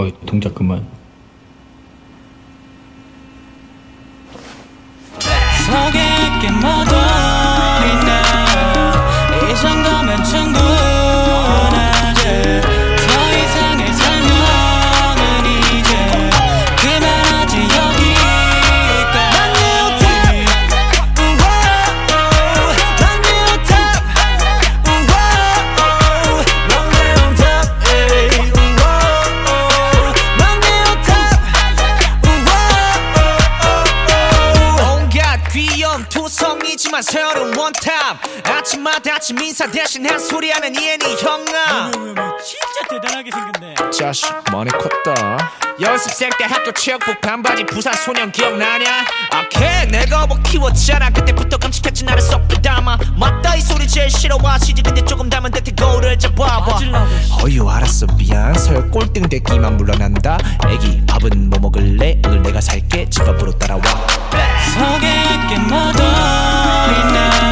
동작 그만. 속에 꽤 묻어있네. 이 정도면 충분하지. 더 이상의 설명은 이제 그만하지. 여기까지. 귀여운 투성이지만 새로운 원탑. 아침마다 아침 인사 대신 한 소리하는 이엔이 형아. 진짜 대단하게 생겼네. 자식 많이 컸다. 연습생 때 학교 체육복 반바지 부산 소년 기억나냐? 오케이 내가 뭐 키웠잖아. 그때부터 깜찍했지 나를 쏙 빼담아. 맞다 이 소리 제일 싫어하시지. 근데 조금 닮은 듯해 거울을 잡아봐. 어휴 알았어 미안. 서열 꼴등 됐기만 물러난다. 애기 밥은 뭐 먹을래? 오늘 내가 살게 집 앞으로 따라와. 속에 꽤 묻어있네.